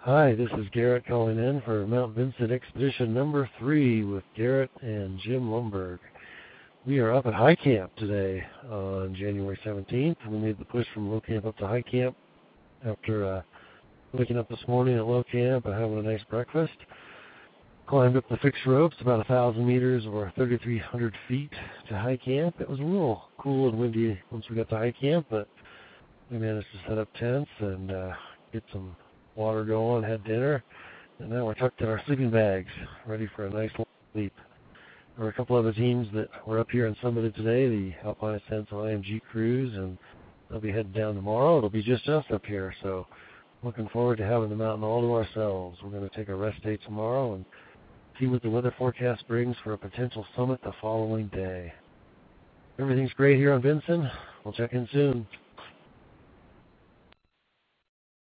Hi, this is Garrett calling in for Mount Vincent Expedition number 3 with Garrett and Jim Lumberg. We are up at High Camp today on January 17th. We made the push from Low Camp up to High Camp after waking up this morning at Low Camp and having a nice breakfast. Climbed up the fixed ropes about 1,000 meters or 3,300 feet to High Camp. It was a little cool and windy once we got to High Camp, but we managed to set up tents and get some water going, had dinner, and now we're tucked in our sleeping bags, ready for a nice long sleep. There were a couple other teams that were up here and summited today, the Alpine Ascents and IMG Cruise, and they'll be heading down tomorrow. It'll be just us up here, so looking forward to having the mountain all to ourselves. We're going to take a rest day tomorrow and see what the weather forecast brings for a potential summit the following day. Everything's great here on Vinson. We'll check in soon.